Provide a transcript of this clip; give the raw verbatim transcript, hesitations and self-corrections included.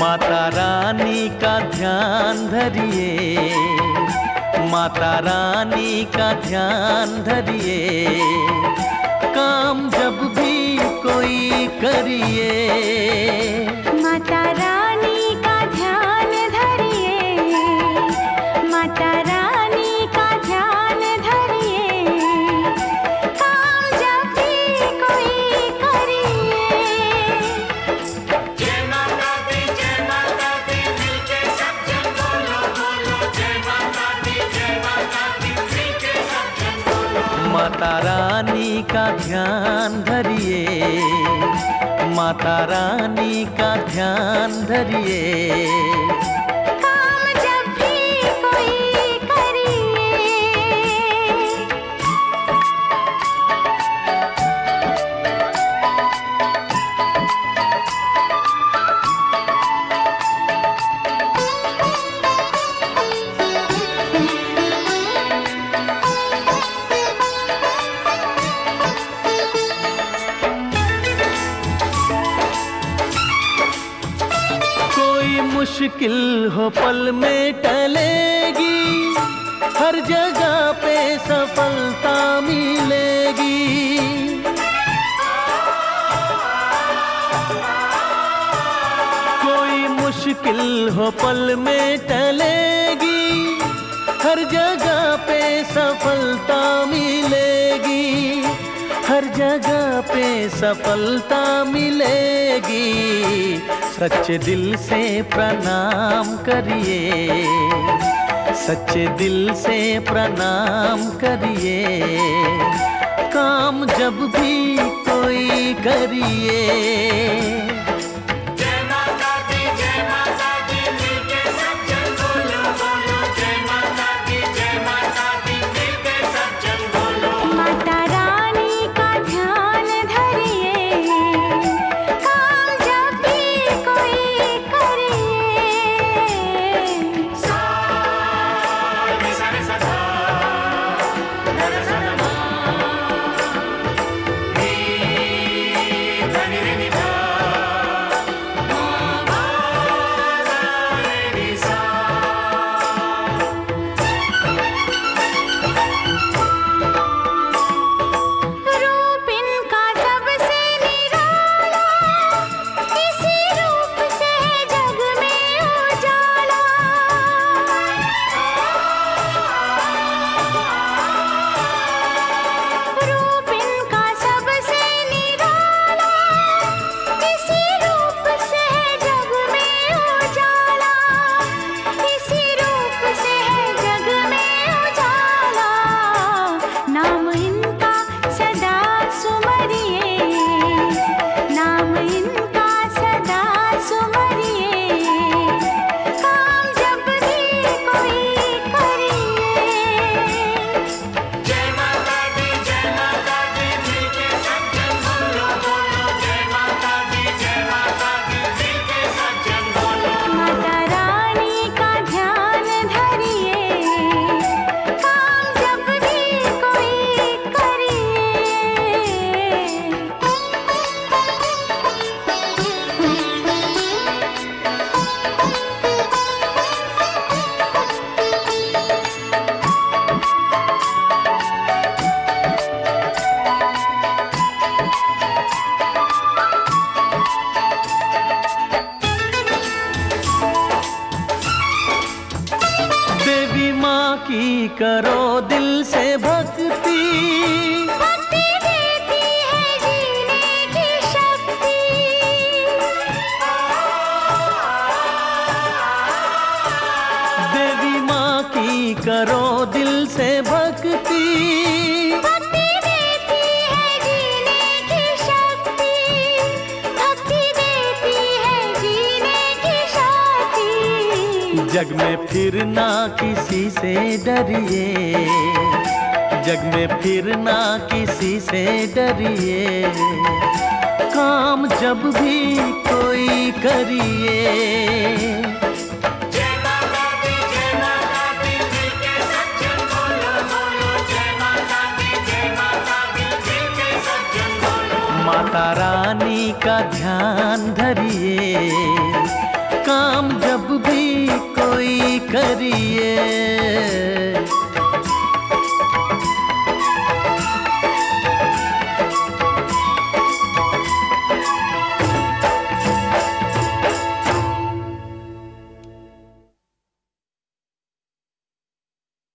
माता रानी का ध्यान धरिए, माता रानी का ध्यान धरिए, काम जब भी कोई करिए। माता रानी का ध्यान धरिए, माता रानी का ध्यान धरिए, काम जब भी कोई करिए। जय माता दी, जय माता दी, मिलके सब जन बोलो बोलो। जय माता दी, जय माता दी, मिलके सब जन बोलो। माता रानी का ध्यान धरिए, माता रानी का ध्यान धरिए, काम जब भी कोई करिए। मुश्किल हो पल में टलेगी, हर जगह पे सफलता मिलेगी। कोई मुश्किल हो पल में टलेगी, हर जगह पे सफलता मिलेगी, हर जगह पे सफलता मिलेगी। सच्चे दिल से प्रणाम करिए, सच्चे दिल से प्रणाम करिए, काम जब भी कोई करिए। जय माता दी, जय माता दी, मिलके सब जन बोलो बोलो। जय माता दी, जय माता दी, मिलके सब जन बोलो। माता रानी का ध्यान धरिए, काम जब भी कोई करिए। सा नि सा रे सा धा, धा रे सा धा मा, नी धा नि रे नि धा, मा मा धा रे नि सा। रूप इनका सबसे निराला, इसी रूप से जग में उजाला। रूप इनका सबसे निराला, इसी रूप से जग में उजाला, इसी रूप से जग में उजाला। नाम इनका सदा सुमरिए, नाम इनका सदा सुमरिए, काम जब भी कोई करिए। जय माता दी, जय माता दी, मिलके सब जन बोलो बोलो। जय माता दी, जय माता दी, मिलके सब जन बोलो। माता रानी का ध्यान धरिए, काम जब भी कोई करिए। देवी माँ की करो दिल से भक्ति, भक्ति देती है जीने की शक्ति। देवी माँ की करो दिल से भक्ति, भक्ति देती है जीने की शक्ति, भक्ति देती है जीने की शक्ति। जग में फिर ना किसी से डरिए, जग में फिर ना किसी से डरिए, काम जब भी कोई करिए। जय माता दी, जय माता दी, मिलके सब जन बोलो बोलो। जय माता दी, जय माता दी, मिलके सब जन बोलो। माता रानी का ध्यान धरिए, काम काम जब भी कोई करिए,